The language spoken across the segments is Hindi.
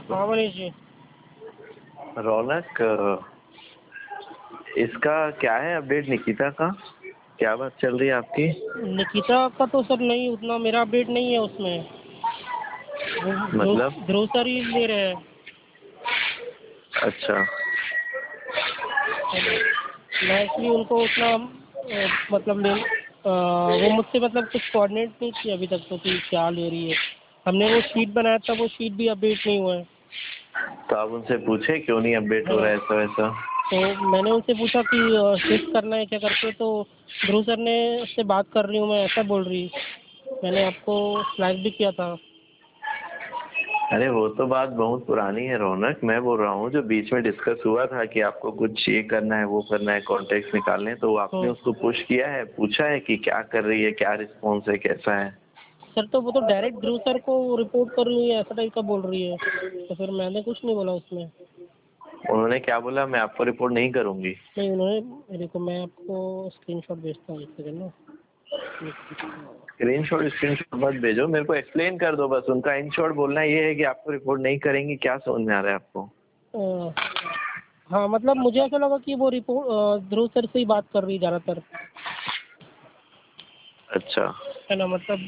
हाँ मनीष जी। रौनक, इसका क्या है अपडेट निकिता का? क्या बात चल रही है आपकी? निकिता का तो सर नहीं, उतना मेरा अपडेट नहीं है उसमें। मतलब? ध्रुव सर ही ले रहे हैं। अच्छा। मैं इसलिए उनको उतना मतलब वो मुझसे मतलब कुछ कोऑर्डिनेट नहीं किया अभी तक तो कि क्या ले रही है। हमने वो शीट बनाया था, वो शीट भी अपडेट नहीं हुआ है। तो आप उनसे पूछे क्यों नहीं अपडेट हो रहा है ऐसा वैसा? तो मैंने उनसे पूछा कि शिफ्ट करना है क्या करके, तो ध्रुव सर ने उससे बात कर रही हूँ मैं, ऐसा बोल रही। मैंने आपको फ्लैग भी किया था। अरे वो तो बात बहुत पुरानी है रौनक। मैं बोल रहा हूँ जो बीच में डिस्कस हुआ था कि आपको कुछ ये करना है वो करना है, कॉन्टेक्ट निकालने, तो आपने उसको पुश किया है, पूछा है कि क्या कर रही है, क्या रिस्पॉन्स है, कैसा है? सर तो वो तो डायरेक्ट ध्रुव सर को रिपोर्ट कर रही है ऐसा टाइप का बोल रही है, तो फिर मैंने कुछ नहीं बोला उसमें। उन्होंने क्या बोला? मैं आपको रिपोर्ट नहीं करूंगी? नहीं, उन्होंने, देखो मैं आपको स्क्रीनशॉट भेजता हूँ, एक सेकंड ना। स्क्रीनशॉट मत भेजो, मेरे को एक्सप्लेन कर दो बस। उनका इन शॉर्ट बोलना ये है कि आपको रिपोर्ट नहीं करेंगी। क्या समझ में आ रहा है आपको? हाँ मतलब मुझे ऐसा लगा कि वो रिपोर्ट ध्रुव सर से ही बात कर रही है ज़्यादातर। अच्छा। है ना, मतलब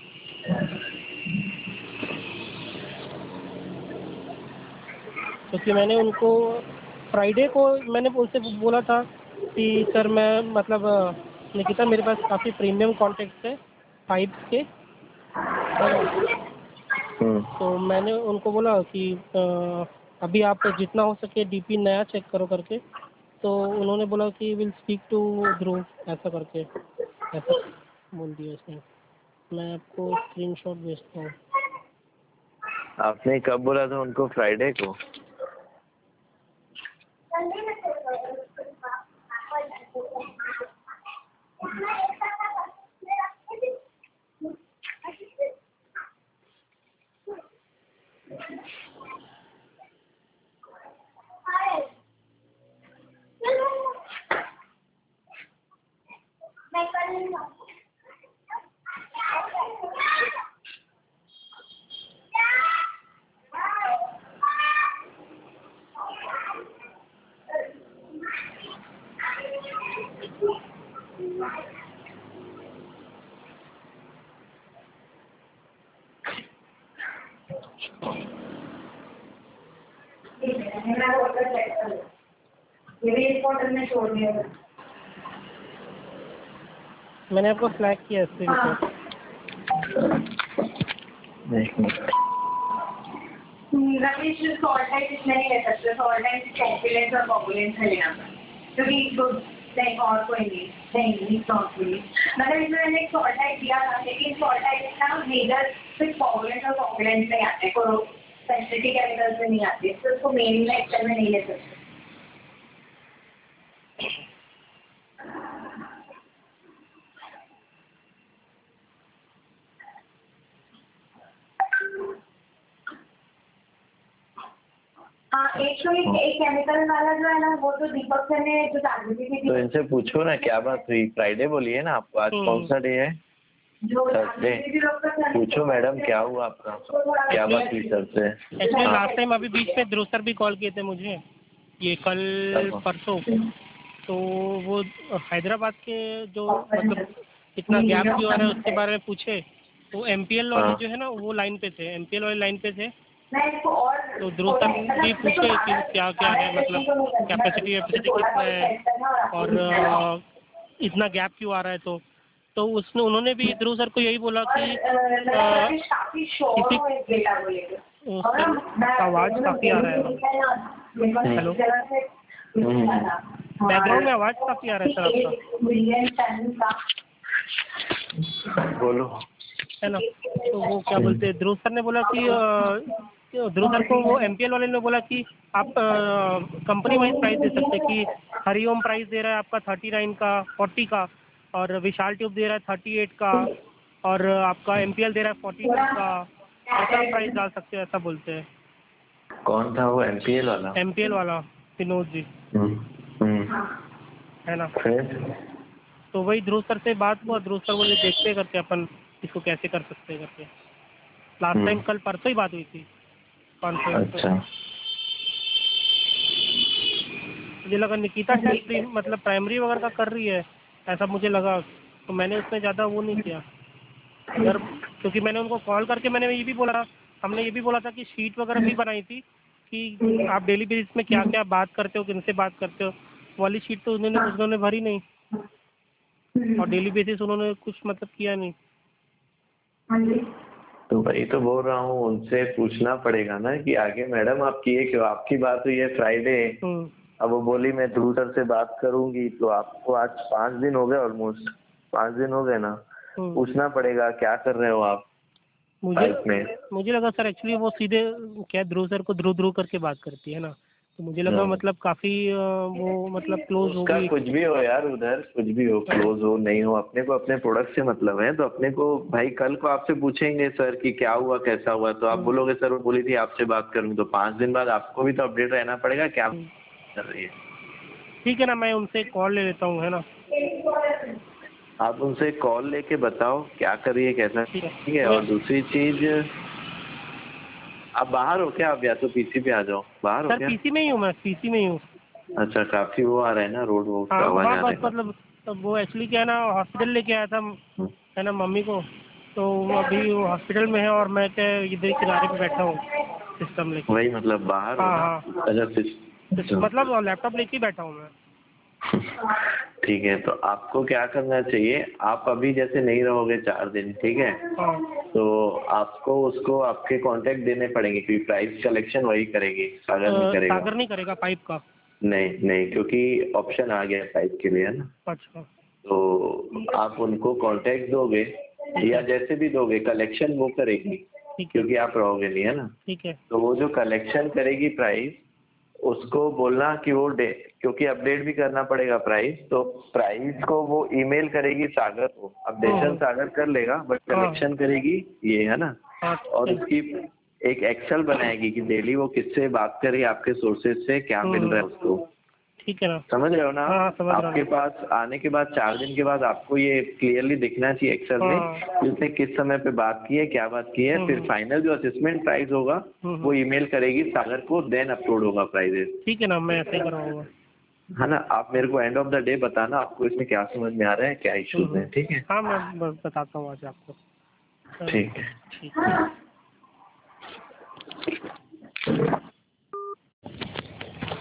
क्योंकि मैंने उनको फ्राइडे को मैंने उनसे बोला था कि सर मैं मतलब निकिता मेरे पास काफ़ी प्रीमियम कॉन्टैक्ट्स है पाइप्स के, है ना। तो मैंने उनको बोला कि अभी आप जितना हो सके डीपी नया चेक करो करके। तो उन्होंने बोला कि विल स्पीक टू ध्रुव, ऐसा करके ऐसा बोल दिया उसने। मैं आपको स्क्रीनशॉट भेजता हूँ। आपने कब बोला था उनको? फ्राइडे को? मैंने आपको फ्लैग किया स्क्रीनशॉट। रमेश सॉल्ट टाइप इसमें नहीं ले सकते। सॉल्ट टाइप कॉम्पिलेंस और कॉम्पिलेंस में लेना था क्योंकि तो नहीं और कोई नहीं मतलब इसमें मैंने एक सॉल्ट टाइप दिया था, लेकिन सॉल्ट टाइप का मेजर सिर्फ कॉम्पिलेंस और कॉम्पिलेंस में आते हैं, कोई स्पेसिफिक केमिकल्स में नहीं आते, तो उसको मेन में एक्सेल में नहीं ले सकते। हाँ, एक केमिकल वाला जो है ना, वो तो दीपक सर ने जो ताजगी थी। तो इनसे पूछो ना क्या बात हुई। फ्राइडे बोली है ना आपको, आज कौन सा डे है? थर्सडे। पूछो मैडम क्या हुआ आपका, क्या बात हुई सर से? एक्चुअली लास्ट टाइम अभी बीच में ध्रुव सर भी कॉल किए थे मुझे, ये कल परसों। तो वो हैदराबाद के जो मतलब इतना गैप क्यों आ रहा है उसके बारे में पूछे। तो MPL वाले जो है ना वो लाइन पे थे, MPL वाले लाइन पे थे। तो ध्रुव सर भी पूछे कि क्या क्या है, मतलब कैपेसिटी कितना है और इतना गैप क्यों आ रहा है। तो उसने उन्होंने भी ध्रुव सर को यही बोला कि आवाज़ काफ़ी आ रहा है। हेलो, बैकग्राउंड में आवाज़ काफ़ी आ रहा है सर आपका। बोलो। है ना, तो वो क्या बोलते हैं, ध्रुव सर ने बोला कि ध्रुव सर को वो MPL वाले ने बोला कि आप कंपनी वाइज प्राइस दे सकते हैं कि हरिओम प्राइस दे रहा है आपका 39 का 40 का, और विशाल ट्यूब दे रहा है 38 का, और आपका MPL दे रहा है 42 का, ऐसा प्राइस डाल सकते हैं, ऐसा बोलते हैं। कौन था वो MPL वाला? MPL वाला विनोद जी। है ना, फिर तो वही ध्रुव सर से बात हुआ। ध्रुव सर बोले देखते करके अपन इसको कैसे कर सकते हैं करके। लास्ट टाइम कल परसों ही बात हुई थी। कॉन्फ्रेंस में। अच्छा। मुझे लगा निकिता शायद मतलब प्राइमरी वगैरह का कर रही है, ऐसा मुझे लगा, तो मैंने उसमें ज़्यादा वो नहीं किया। अगर क्योंकि मैंने उनको कॉल करके मैंने ये भी बोला, हमने ये भी बोला था कि शीट वगैरह भी बनाई थी कि आप डेली बेसिस में क्या क्या बात करते हो, किनसे बात करते हो, वाली शीट तो उन्होंने भरी नहीं, और डेली बेसिस उन्होंने कुछ मतलब किया नहीं। तो वही तो बोल रहा हूँ, उनसे पूछना पड़ेगा ना कि आगे मैडम आप किए क्यों, आपकी बात हुई है फ्राइडे, अब वो बोली मैं ध्रुव सर से बात करूंगी, तो आपको आज 5 दिन हो गए, ऑलमोस्ट 5 दिन हो गए ना, पूछना पड़ेगा क्या कर रहे हो आप पाइप में। मुझे लगा सर एक्चुअली वो सीधे क्या ध्रुव सर को ध्रुव करके बात करती है ना, तो मुझे लगा मतलब काफी वो मतलब क्लोज हो गई। कुछ भी हो यार, उधर कुछ भी हो, क्लोज हो नहीं हो, अपने को अपने प्रोडक्ट से मतलब है, तो अपने को भाई कल को आपसे पूछेंगे सर कि क्या हुआ कैसा हुआ, तो आप बोलोगे सर वो बोली थी आपसे बात करूंगी, तो 5 दिन बाद आपको भी तो अपडेट रहना पड़ेगा क्या कर रही है। ठीक है ना, मैं उनसे कॉल ले लेता हूँ, है ना। आप उनसे कॉल लेके बताओ क्या कर रही है कैसा, ठीक है। और दूसरी चीज, आप बाहर हो क्या, आप या तो पीसी पे आ जाओ, बाहर हो सर क्या। पीसी में ही हूँ, मैं पीसी में ही हूँ। अच्छा, काफी वो आ रहा है ना, रोड वो हाँ आवाज हाँ, आ बस रहा मतलब वो एक्चुअली क्या है ना, हॉस्पिटल लेके आया था, है। है ना, मम्मी को, तो अभी वो हॉस्पिटल में है और मैं क्या इधर किनारे पे बैठा हूँ सिस्टम लेके। वही मतलब बाहर हो हाँ ना। हाँ, अच्छा मतलब लैपटॉप लेके ही बैठा हूँ मैं। ठीक है, तो आपको क्या करना चाहिए, आप अभी जैसे नहीं रहोगे 4 दिन, ठीक है, हाँ तो आपको उसको आपके कांटेक्ट देने पड़ेंगे, क्योंकि प्राइस कलेक्शन वही करेगी, सागर नहीं करेगा। सागर नहीं करेगा पाइप का। नहीं नहीं, क्योंकि ऑप्शन आ गया प्राइस के लिए, है ना। अच्छा तो आप उनको कांटेक्ट दोगे या जैसे भी दोगे, कलेक्शन वो करेगी, ठीक है क्योंकि आप रहोगे नहीं, है ना। ठीक है। तो वो जो कलेक्शन करेगी प्राइस, उसको बोलना कि वो क्योंकि अपडेट भी करना पड़ेगा प्राइस, तो प्राइस को वो ईमेल करेगी सागर को, अपडेशन सागर कर लेगा बट कलेक्शन करेगी ये, है ना। हाँ और उसकी एक एक्सेल बनाएगी कि डेली वो किससे बात करे, आपके सोर्सेज से क्या मिल रहा है उसको, ठीक है ना। समझ रहे हो ना। हाँ समझ रहा आपके हूँ। पास आने के बाद 4 दिन के बाद आपको ये क्लियरली दिखना चाहिए एक्सेल में कि उसने किस समय पे बात की है, क्या बात की है, फिर फाइनल जो असेसमेंट प्राइस होगा वो ईमेल करेगी सागर को, देन अपलोड होगा प्राइजेस। ठीक है ना, मैं ऐसे ही करवाऊंगा, है ना। आप मेरे को एंड ऑफ द डे बताना आपको इसमें क्या समझ में आ रहा है, क्या इश्यूज हैं, ठीक है। हाँ मैं बताता हूँ आज आपको। ठीक है। ठीक है।